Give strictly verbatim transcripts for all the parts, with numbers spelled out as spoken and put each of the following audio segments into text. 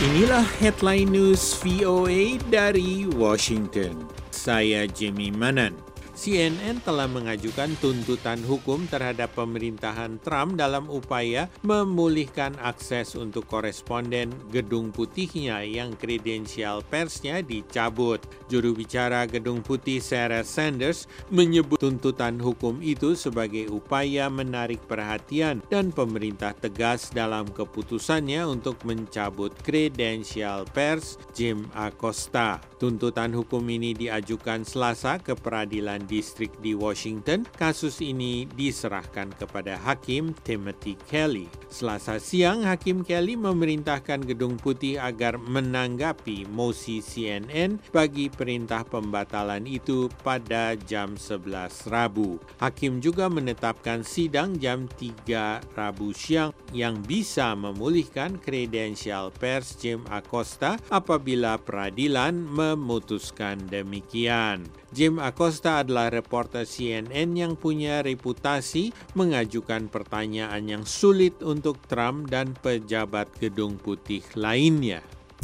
Inilah headline news V O A dari Washington. Saya Jimmy Manan. C N N telah mengajukan tuntutan hukum terhadap pemerintahan Trump dalam upaya memulihkan akses untuk koresponden Gedung Putihnya yang kredensial persnya dicabut. Juru bicara Gedung Putih Sarah Sanders menyebut tuntutan hukum itu sebagai upaya menarik perhatian dan pemerintah tegas dalam keputusannya untuk mencabut kredensial pers Jim Acosta. Tuntutan hukum ini diajukan Selasa ke peradilan distrik di Washington. Kasus ini diserahkan kepada Hakim Timothy Kelly. Selasa siang, Hakim Kelly memerintahkan Gedung Putih agar menanggapi mosi C N N bagi perintah pembatalan itu pada jam sebelas Rabu. Hakim juga menetapkan sidang jam tiga Rabu siang yang bisa memulihkan kredensial pers Jim Acosta apabila peradilan memutuskan demikian. Jim Acosta adalah reporter C N N yang punya reputasi mengajukan pertanyaan yang sulit untuk Trump dan pejabat Gedung Putih lainnya.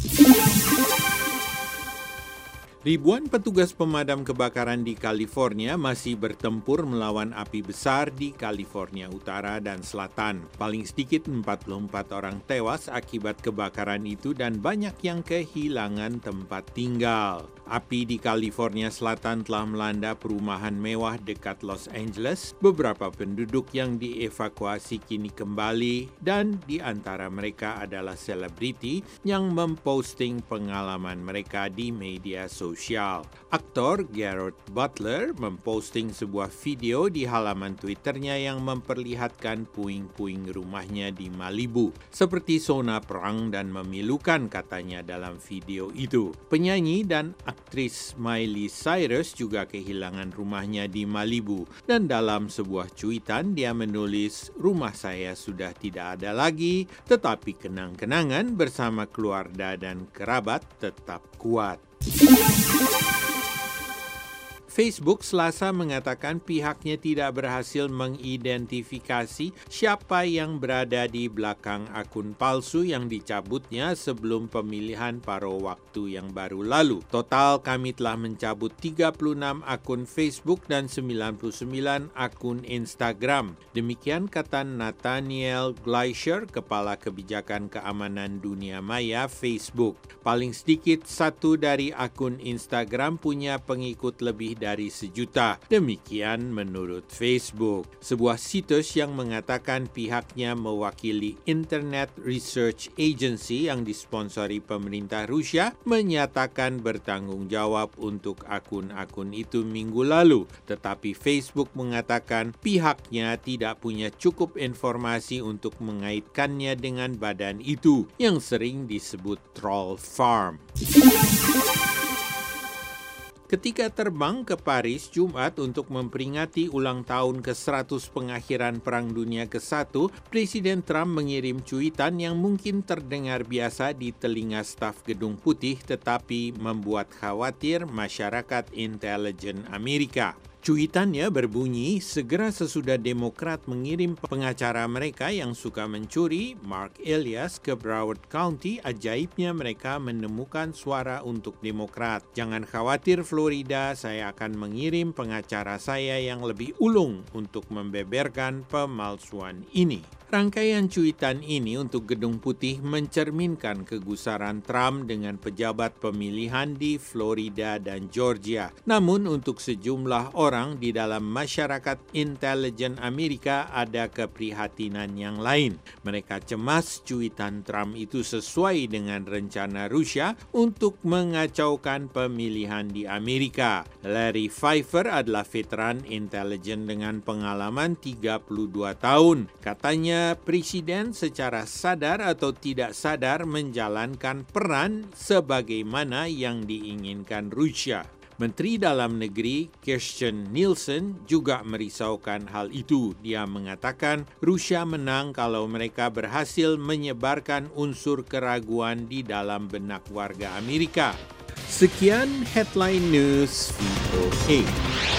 Ribuan petugas pemadam kebakaran di California masih bertempur melawan api besar di California Utara dan Selatan. Paling sedikit empat puluh empat orang tewas akibat kebakaran itu dan banyak yang kehilangan tempat tinggal. Api di California Selatan telah melanda perumahan mewah dekat Los Angeles. Beberapa penduduk yang dievakuasi kini kembali dan di antara mereka adalah selebriti yang memposting pengalaman mereka di media sosial. Aktor Gerard Butler memposting sebuah video di halaman Twitternya yang memperlihatkan puing-puing rumahnya di Malibu. Seperti zona perang dan memilukan katanya dalam video itu. Penyanyi dan aktris Miley Cyrus juga kehilangan rumahnya di Malibu dan dalam sebuah cuitan dia menulis, "Rumah saya sudah tidak ada lagi, tetapi kenang-kenangan bersama keluarga dan kerabat tetap kuat." Facebook Selasa mengatakan pihaknya tidak berhasil mengidentifikasi siapa yang berada di belakang akun palsu yang dicabutnya sebelum pemilihan paruh waktu yang baru lalu. Total kami telah mencabut tiga puluh enam akun Facebook dan sembilan puluh sembilan akun Instagram. Demikian kata Nathaniel Gleischer, Kepala Kebijakan Keamanan Dunia Maya Facebook. Paling sedikit satu dari akun Instagram punya pengikut lebih dari dari sejuta. Demikian menurut Facebook. Sebuah situs yang mengatakan pihaknya mewakili Internet Research Agency yang disponsori pemerintah Rusia menyatakan bertanggung jawab untuk akun-akun itu minggu lalu. Tetapi Facebook mengatakan pihaknya tidak punya cukup informasi untuk mengaitkannya dengan badan itu yang sering disebut troll farm. Ketika terbang ke Paris Jumat untuk memperingati ulang tahun ke seratus pengakhiran Perang Dunia ke satu, Presiden Trump mengirim cuitan yang mungkin terdengar biasa di telinga staf Gedung Putih tetapi membuat khawatir masyarakat intelijen Amerika. Cuitannya berbunyi, segera sesudah Demokrat mengirim pengacara mereka yang suka mencuri, Mark Elias, ke Broward County, ajaibnya mereka menemukan suara untuk Demokrat. Jangan khawatir Florida, saya akan mengirim pengacara saya yang lebih ulung untuk membeberkan pemalsuan ini. Rangkaian cuitan ini untuk Gedung Putih mencerminkan kegusaran Trump dengan pejabat pemilihan di Florida dan Georgia. Namun untuk sejumlah orang di dalam masyarakat intelijen Amerika ada keprihatinan yang lain. Mereka cemas cuitan Trump itu sesuai dengan rencana Rusia untuk mengacaukan pemilihan di Amerika. Larry Pfeiffer adalah veteran intelijen dengan pengalaman tiga puluh dua tahun. Katanya Presiden secara sadar atau tidak sadar menjalankan peran sebagaimana yang diinginkan Rusia. Menteri Dalam Negeri Kirstjen Nielsen juga merisaukan hal itu. Dia mengatakan Rusia menang kalau mereka berhasil menyebarkan unsur keraguan di dalam benak warga Amerika. Sekian Headline News V O A.